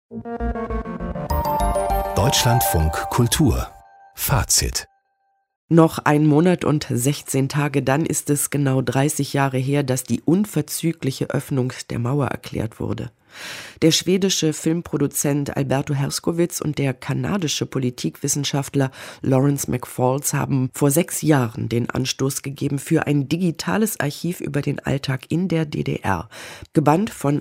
Deutschlandfunk Kultur Fazit. Noch 1 Monat und 16 Tage, dann ist es genau 30 Jahre her, dass die unverzügliche Öffnung der Mauer erklärt wurde. Der schwedische Filmproduzent Alberto Herskovits und der kanadische Politikwissenschaftler Lawrence McFalls haben vor 6 Jahren den Anstoß gegeben für ein digitales Archiv über den Alltag in der DDR, gebannt von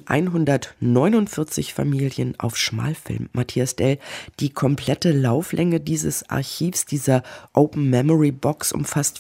149 Familien auf Schmalfilm. Matthias Dell, die komplette Lauflänge dieses Archivs, dieser Open Memory Box, umfasst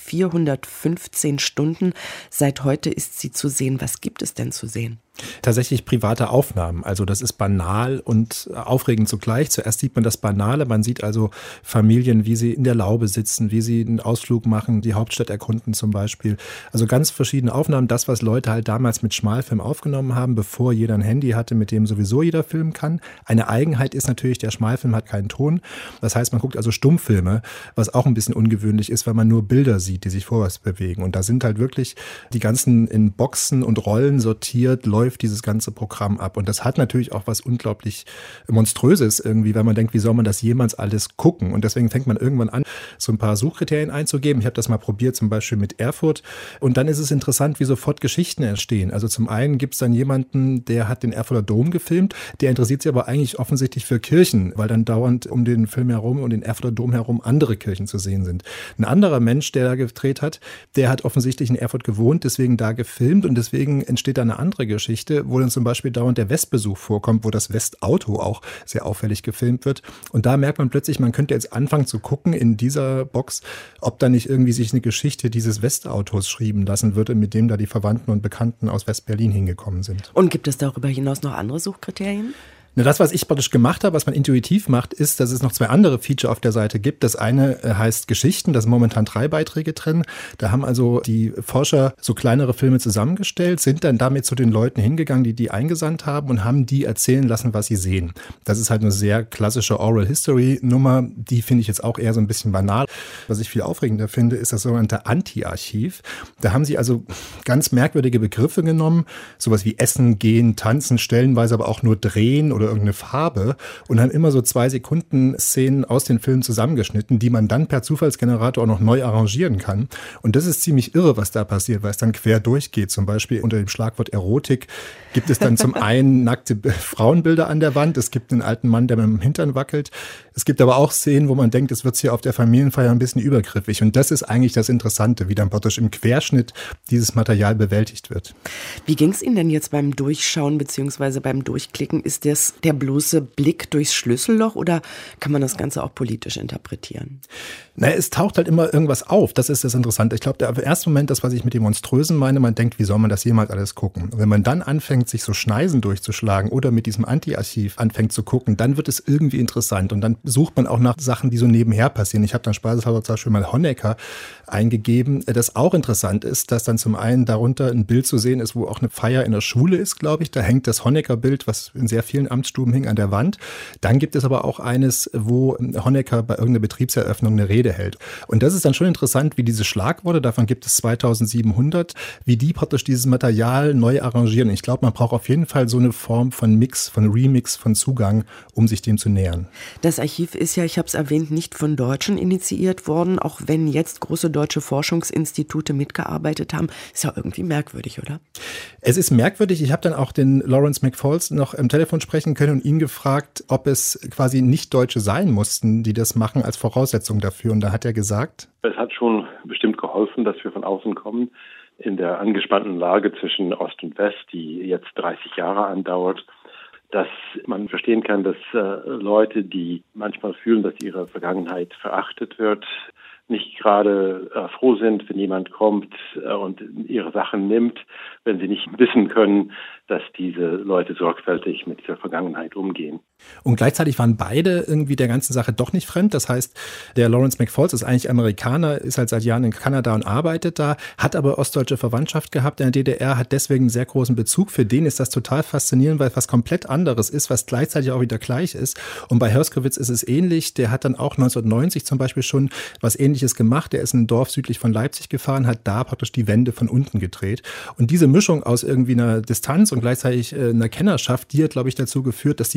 415 Stunden. Seit heute ist sie zu sehen. Was gibt es denn zu sehen? Tatsächlich private Aufnahmen. Also das ist banal und aufregend zugleich. Zuerst sieht man das Banale. Man sieht also Familien, wie sie in der Laube sitzen, wie sie einen Ausflug machen, die Hauptstadt erkunden zum Beispiel. Also ganz verschiedene Aufnahmen. Das, was Leute halt damals mit Schmalfilm aufgenommen haben, bevor jeder ein Handy hatte, mit dem sowieso jeder filmen kann. Eine Eigenheit ist natürlich, der Schmalfilm hat keinen Ton. Das heißt, man guckt also Stummfilme, was auch ein bisschen ungewöhnlich ist, weil man nur Bilder sieht, die sich vorwärts bewegen. Und da sind halt wirklich die ganzen in Boxen und Rollen sortiert, läuft dieses ganze Programm ab. Und das hat natürlich auch was unglaublich Monströses irgendwie, weil man denkt, wie soll man das jemals alles gucken? Und deswegen fängt man irgendwann an, so ein paar Suchkriterien einzugeben. Ich habe das mal probiert, zum Beispiel mit Erfurt. Und dann ist es interessant, wie sofort Geschichten entstehen. Also zum einen gibt es dann jemanden, der hat den Erfurter Dom gefilmt, der interessiert sich aber eigentlich offensichtlich für Kirchen, weil dann dauernd um den Film herum und den Erfurter Dom herum andere Kirchen zu sehen sind. Ein anderer Mensch, der da gedreht hat, der hat offensichtlich in Erfurt gewohnt, deswegen da gefilmt und deswegen entsteht da eine andere Geschichte, wo dann zum Beispiel dauernd der Westbesuch vorkommt, wo das Westauto auch sehr auffällig gefilmt wird. Und da merkt man plötzlich, man könnte jetzt anfangen zu gucken in dieser Box, ob da nicht irgendwie sich eine Geschichte dieses Westautos schreiben lassen würde, mit dem da die Verwandten und Bekannten aus West-Berlin hingekommen sind. Und gibt es darüber hinaus noch andere Suchkriterien? Na, das, was ich praktisch gemacht habe, was man intuitiv macht, ist, dass es noch 2 andere Feature auf der Seite gibt. Das eine heißt Geschichten, da sind momentan 3 Beiträge drin. Da haben also die Forscher so kleinere Filme zusammengestellt, sind dann damit zu den Leuten hingegangen, die eingesandt haben und haben die erzählen lassen, was sie sehen. Das ist halt eine sehr klassische Oral History Nummer, die finde ich jetzt auch eher so ein bisschen banal. Was ich viel aufregender finde, ist das sogenannte Anti-Archiv. Da haben sie also ganz merkwürdige Begriffe genommen, sowas wie Essen, Gehen, Tanzen, stellenweise aber auch nur Drehen oder irgendeine Farbe und haben immer so 2 Sekunden Szenen aus den Filmen zusammengeschnitten, die man dann per Zufallsgenerator auch noch neu arrangieren kann. Und das ist ziemlich irre, was da passiert, weil es dann quer durchgeht. Zum Beispiel unter dem Schlagwort Erotik gibt es dann zum einen nackte Frauenbilder an der Wand, es gibt einen alten Mann, der mit dem Hintern wackelt. Es gibt aber auch Szenen, wo man denkt, es wird hier auf der Familienfeier ein bisschen übergriffig. Und das ist eigentlich das Interessante, wie dann praktisch im Querschnitt dieses Material bewältigt wird. Wie ging es Ihnen denn jetzt beim Durchschauen bzw. beim Durchklicken? Ist das der bloße Blick durchs Schlüsselloch oder kann man das Ganze auch politisch interpretieren? Na, es taucht halt immer irgendwas auf. Das ist das Interessante. Ich glaube, der erste Moment, das, was ich mit dem Monströsen meine, man denkt, wie soll man das jemals alles gucken? Und wenn man dann anfängt, sich so Schneisen durchzuschlagen oder mit diesem Anti-Archiv anfängt zu gucken, dann wird es irgendwie interessant. Und dann sucht man auch nach Sachen, die so nebenher passieren. Ich habe dann spaßeshalber zum Beispiel mal Honecker eingegeben. Das auch interessant ist, dass dann zum einen darunter ein Bild zu sehen ist, wo auch eine Feier in der Schule ist, glaube ich. Da hängt das Honecker-Bild, was in sehr vielen Amtsstuben hing, an der Wand. Dann gibt es aber auch eines, wo Honecker bei irgendeiner Betriebseröffnung eine Rede hält. Und das ist dann schon interessant, wie diese Schlagworte, davon gibt es 2700, wie die praktisch dieses Material neu arrangieren. Ich glaube, man braucht auf jeden Fall so eine Form von Mix, von Remix, von Zugang, um sich dem zu nähern. Das Archiv ist ja, ich habe es erwähnt, nicht von Deutschen initiiert worden, auch wenn jetzt große deutsche Forschungsinstitute mitgearbeitet haben. Ist ja irgendwie merkwürdig, oder? Es ist merkwürdig. Ich habe dann auch den Lawrence McFalls noch am Telefon sprechen können und ihn gefragt, ob es quasi nicht Deutsche sein mussten, die das machen als Voraussetzung dafür. Und da hat er gesagt: Es hat schon bestimmt geholfen, dass wir von außen kommen. In der angespannten Lage zwischen Ost und West, die jetzt 30 Jahre andauert, dass man verstehen kann, dass Leute, die manchmal fühlen, dass ihre Vergangenheit verachtet wird, nicht gerade froh sind, wenn jemand kommt und ihre Sachen nimmt, wenn sie nicht wissen können, dass diese Leute sorgfältig mit dieser Vergangenheit umgehen. Und gleichzeitig waren beide irgendwie der ganzen Sache doch nicht fremd. Das heißt, der Lawrence McFalls ist eigentlich Amerikaner, ist halt seit Jahren in Kanada und arbeitet da, hat aber ostdeutsche Verwandtschaft gehabt in der DDR, hat deswegen einen sehr großen Bezug. Für den ist das total faszinierend, weil es was komplett anderes ist, was gleichzeitig auch wieder gleich ist. Und bei Herskovits ist es ähnlich. Der hat dann auch 1990 zum Beispiel schon was Ähnliches gemacht. Der ist in ein Dorf südlich von Leipzig gefahren, hat da praktisch die Wände von unten gedreht. Und diese Mischung aus irgendwie einer Distanz und gleichzeitig einer Kennerschaft, die hat, glaube ich, dazu geführt, dass die auch Uni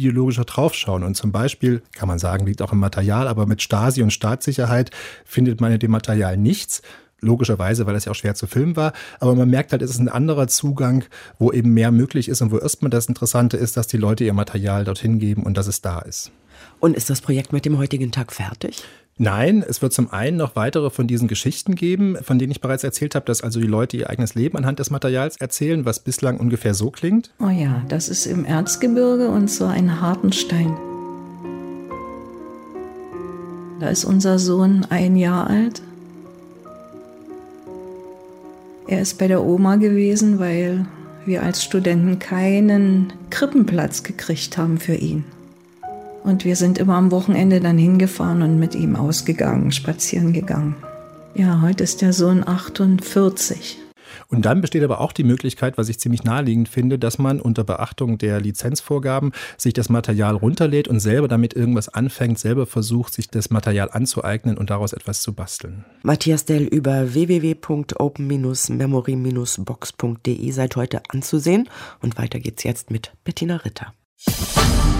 ideologischer draufschauen. Und zum Beispiel, kann man sagen, liegt auch im Material, aber mit Stasi und Staatssicherheit findet man in dem Material nichts. Logischerweise, weil es ja auch schwer zu filmen war. Aber man merkt halt, es ist ein anderer Zugang, wo eben mehr möglich ist und wo erstmal das Interessante ist, dass die Leute ihr Material dorthin geben und dass es da ist. Und ist das Projekt mit dem heutigen Tag fertig? Nein, es wird zum einen noch weitere von diesen Geschichten geben, von denen ich bereits erzählt habe, dass also die Leute ihr eigenes Leben anhand des Materials erzählen, was bislang ungefähr so klingt. Oh ja, das ist im Erzgebirge und so ein Hartenstein. Da ist unser Sohn 1 Jahr alt. Er ist bei der Oma gewesen, weil wir als Studenten keinen Krippenplatz gekriegt haben für ihn. Und wir sind immer am Wochenende dann hingefahren und mit ihm ausgegangen, spazieren gegangen. Ja, heute ist der Sohn 48. Und dann besteht aber auch die Möglichkeit, was ich ziemlich naheliegend finde, dass man unter Beachtung der Lizenzvorgaben sich das Material runterlädt und selber damit irgendwas anfängt, selber versucht, sich das Material anzueignen und daraus etwas zu basteln. Matthias Dell über www.open-memory-box.de seid heute anzusehen. Und weiter geht's jetzt mit Bettina Ritter.